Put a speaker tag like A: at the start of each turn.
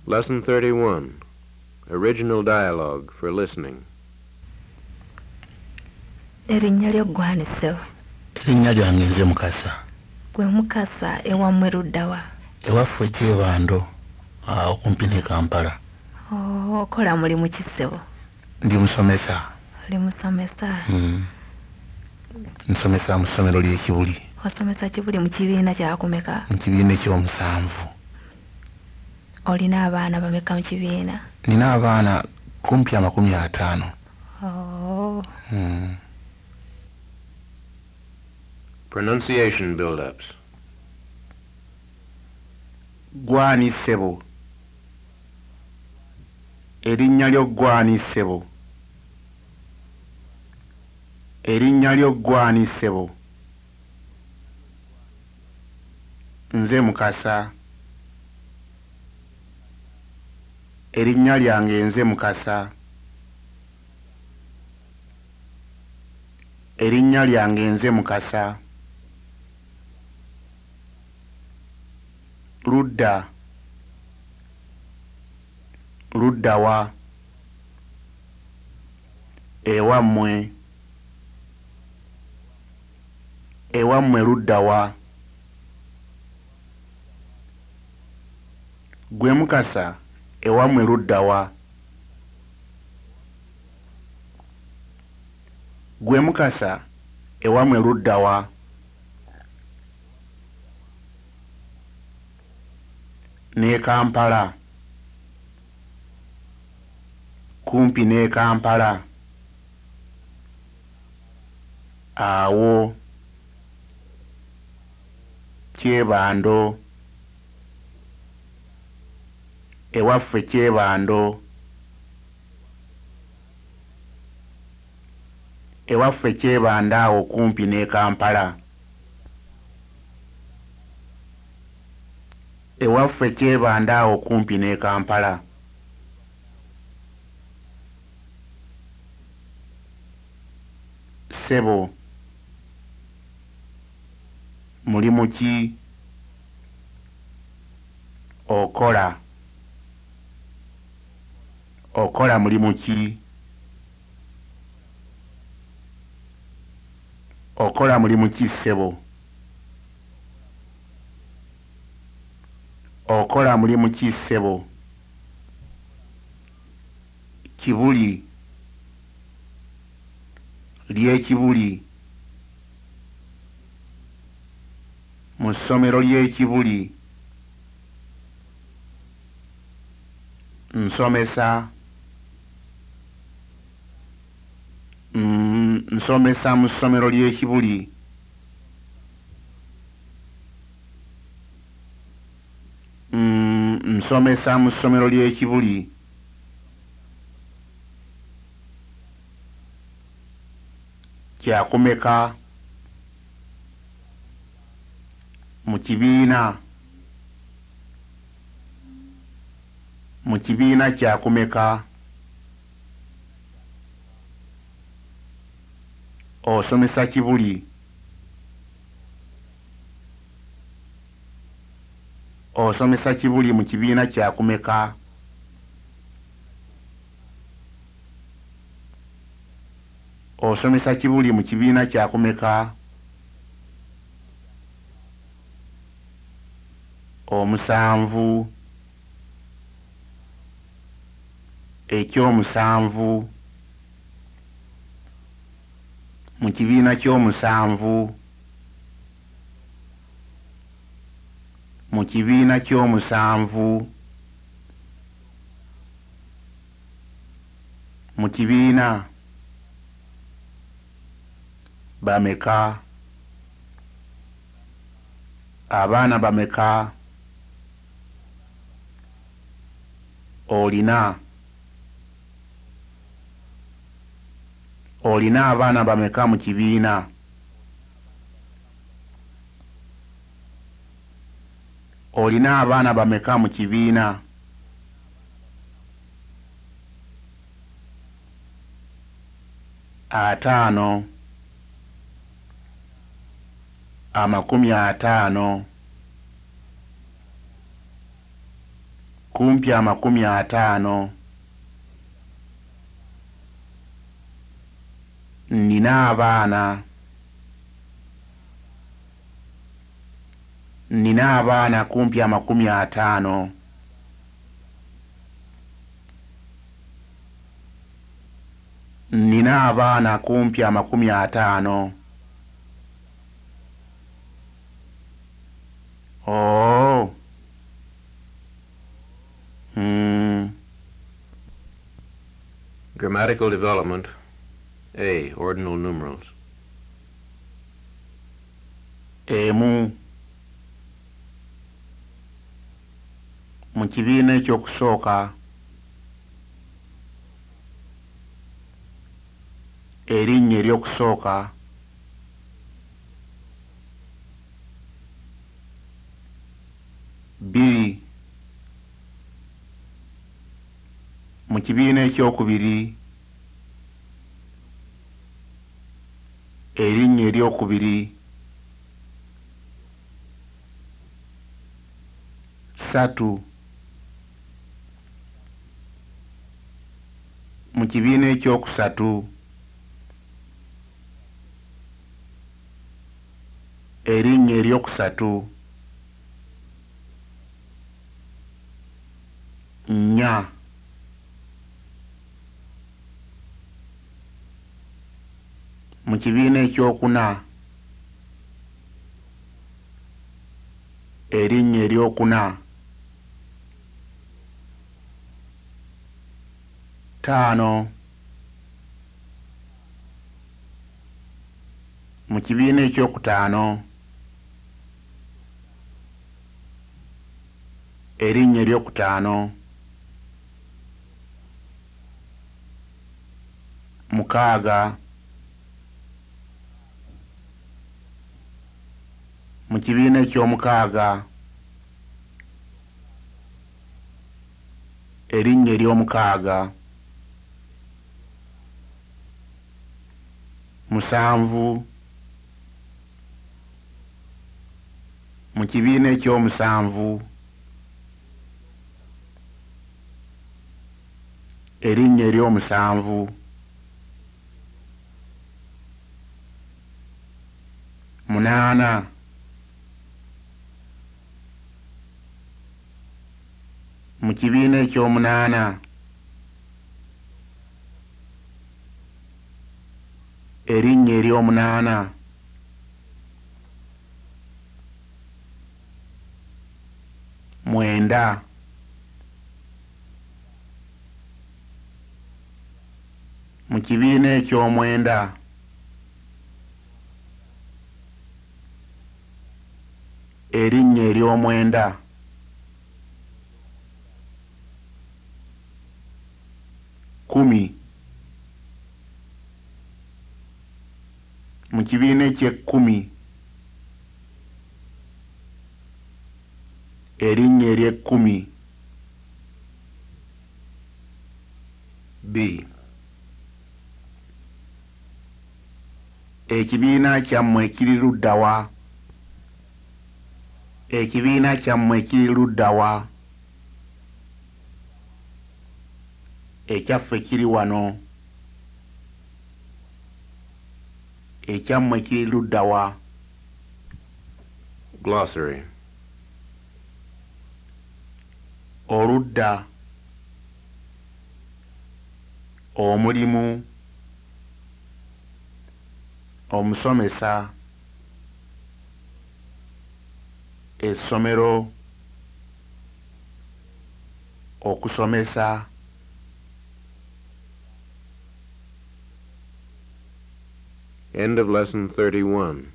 A: Lesson 31. Original dialogue for listening.
B: Erinnya lyo ggwanise.
C: Erinnya lyange nze Mukasa.
B: Gwe Mukasa ewammwe ludda wa?
C: Ewaffe Kyebando okumpi ne Kampala.
B: Okola mulimu ki ssebo?
C: Ndi musomesa.
B: Oli musomesa?
C: Nsomesa mu ssomero ly'Ekibuli.
B: Osomesa Kibuli mu kibiina kyakumeka?
C: Mu kibiina ekyomusanvu.
B: Olina abaana bameka mu kibiina?
C: Nina abaana kumpi 50.
A: Pronunciation build-ups.
D: Gwani ssebo. Erinnya lyo gwani ssebo. Erinnya lyo gwani ssebo. Nze Mukasa. Erinnya lyange nze Mukasa. Erinnya lyange nze Mukasa. Ludda. Ludda wa. Ewammwe. Ewammwe ludda wa. Gwe Mukasa ewammwe ludda wa. Gwe Mukasa ewammwe ludda wa. Ne Kampala. Kumpi ne Kampala. Awo. Kyebando. Ewaffe Kyebando. Ewaffe Kyebando awo kumpi ne Kampala. Ewaffe Kyebando awo kumpi ne Kampala. Ssebo. Mulimu ki? Okola. Okola mulimu ki? Okola mulimu ki ssebo? Okola mulimu ki ssebo? Kibuli. Ly'Ekibuli. Mu ssomero ly'Ekibuli. Nsomesa. Nsomesa mu ssomero ly'Ekibuli. Nsomesa mu ssomero ly'Ekibuli. Kyakumeka. Mu kibiina. Mu kibiina kyakumeka. Osomesa Kibuli. Osomesa Kibuli mu kibiina kyakumeka. Osomesa Kibuli mu kibiina kyakumeka. Omusanvu. Ekyomusanvu. Mu kibiina ky'omusanvu. Mu kibiina ky'omusanvu. Mu kibiina. Bameka. Abaana bameka. Olina. Olina abaana bameka mu kibiina? Olina abaana bameka mu kibiina? 50. 50. kumpi 50. Nina abaana. Nina abaana kumpi 50. Nina abaana kumpi 50. Oh.
A: Grammatical development. A. Ordinal numerals.
D: Emu. Mu kibiina ekyokusooka erinnya eryokusooka bbiri. Mu kibiina ekyokubiri erinnya eryokubiri ssatu. Mu kibiina ekyokusatu erinnya eryokusatu nnya. Mu kibiina ekyokuna erinnya eryokuna ttaano. Mu kibiina ekyokutaano erinnya eryokutaano mukaaga. Mu kibiina ekyomukaaga erinnya eryomukaaga musanvu. Mu kibiina ekyomusanvu erinnya eryomusanvu munaana. Mu kibiina ekyomunaana erinnya eryomunaana mwenda. Mu kibiina ekyomwenda erinnya eryomwenda kkumi. Mu kibiina eky'ekkumi erinnya ery'ekkumi
A: B.
D: ekibiina kyammwe kiri ludda wa? Ekibiina kyammwe kiri ludda wa? Ekyaffe kiri wano. Ekyammwe kiri ludda wa?
A: Glossary.
D: Oludda, omulimu, omusomesa, essomero, okusomesa.
A: End of lesson 31.